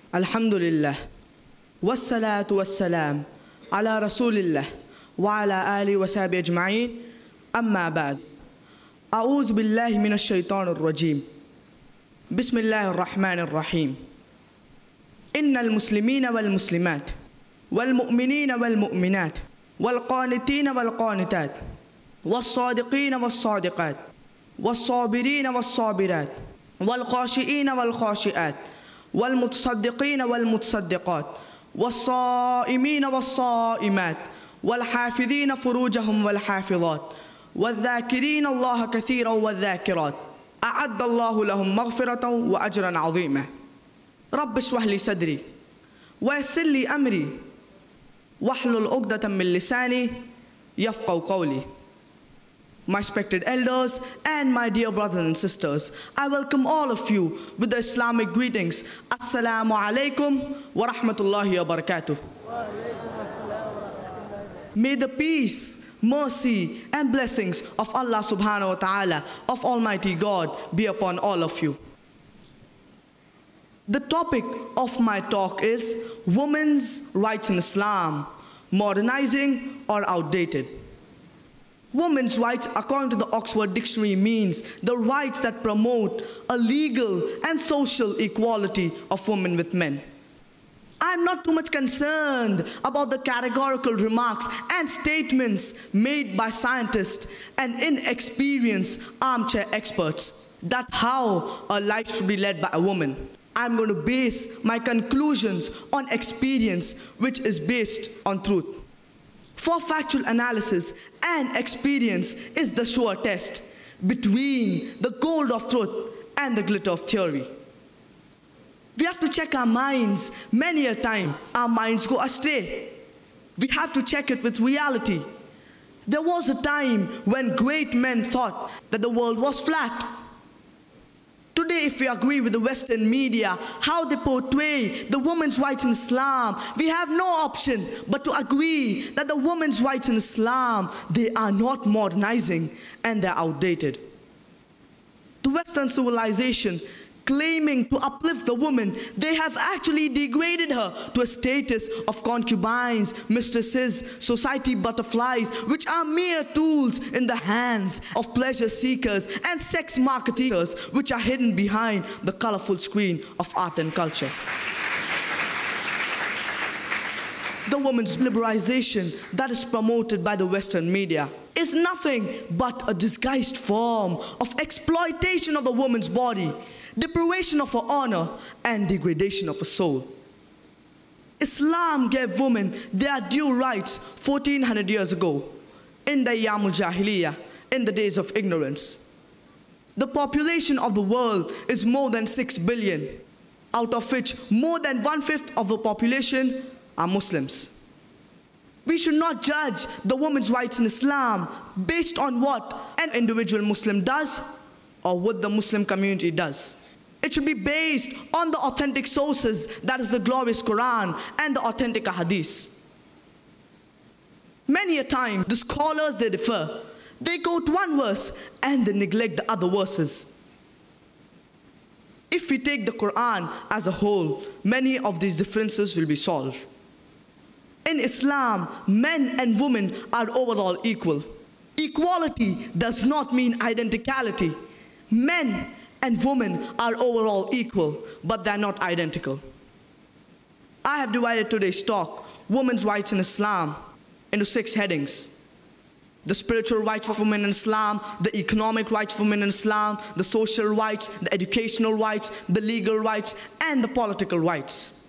Alhamdulillah, wassalatu wassalam, ala rasulillah, wa ala alihi wa sahbihi ajma'in, amma ba'd. A'udhu billahi minash shaitanir rajim. Bismillahir rahmanir rahim. Innal muslimina wal muslimat, wal mu'minina wal mu'minat, wal qanitina wal qanitat, wal sadiqina wal sadiqat, wal sabirina wal sabirat, wal khashi'ina wal khashi'at, والمتصدقين والمتصدقات والصائمين والصائمات والحافظين فروجهم والحافظات والذاكرين الله كثيرا والذاكرات أعد الله لهم مغفرة وأجرا عظيما. رب اشرح لي صدري ويسر لي أمري واحلل عقدة من لساني يفقهوا قولي. My respected elders and my dear brothers and sisters, I welcome all of you with the Islamic greetings. Assalamu alaikum wa rahmatullahi wa barakatuh. May the peace, mercy and blessings of Allah subhanahu wa ta'ala, of Almighty God, be upon all of you. The topic of my talk is women's rights in Islam, modernizing or outdated. Women's rights, according to the Oxford Dictionary, means the rights that promote a legal and social equality of women with men. I'm not too much concerned about the categorical remarks and statements made by scientists and inexperienced armchair experts that how a life should be led by a woman. I'm going to base my conclusions on experience, which is based on truth. For factual analysis and experience is the sure test between the gold of truth and the glitter of theory. We have to check our minds. Many a time our minds go astray. We have to check it with reality. There was a time when great men thought that the world was flat. Today, if we agree with the Western media, how they portray the women's rights in Islam, we have no option but to agree that the women's rights in Islam, they are not modernizing and they're outdated. The Western civilization, claiming to uplift the woman, they have actually degraded her to a status of concubines, mistresses, society butterflies, which are mere tools in the hands of pleasure seekers and sex marketers, which are hidden behind the colorful screen of art and culture. The women's liberalization that is promoted by the Western media is nothing but a disguised form of exploitation of the woman's body, deprivation of her honor, and degradation of her soul. Islam gave women their due rights 1400 years ago, in the Ayyamul Jahiliyyah, in the days of ignorance. The population of the world is more than 6 billion, out of which more than 1/5 of the population are Muslims. We should not judge the women's rights in Islam based on what an individual Muslim does or what the Muslim community does. It should be based on the authentic sources, that is the glorious Quran and the authentic Hadith. Many a time, the scholars, they differ. They quote one verse and they neglect the other verses. If we take the Quran as a whole, many of these differences will be solved. In Islam, men and women are overall equal. Equality does not mean identicality. Men and women are overall equal, but they're not identical. I have divided today's talk, women's rights in Islam, into 6 headings. The spiritual rights of women in Islam, the economic rights of women in Islam, the social rights, the educational rights, the legal rights, and the political rights.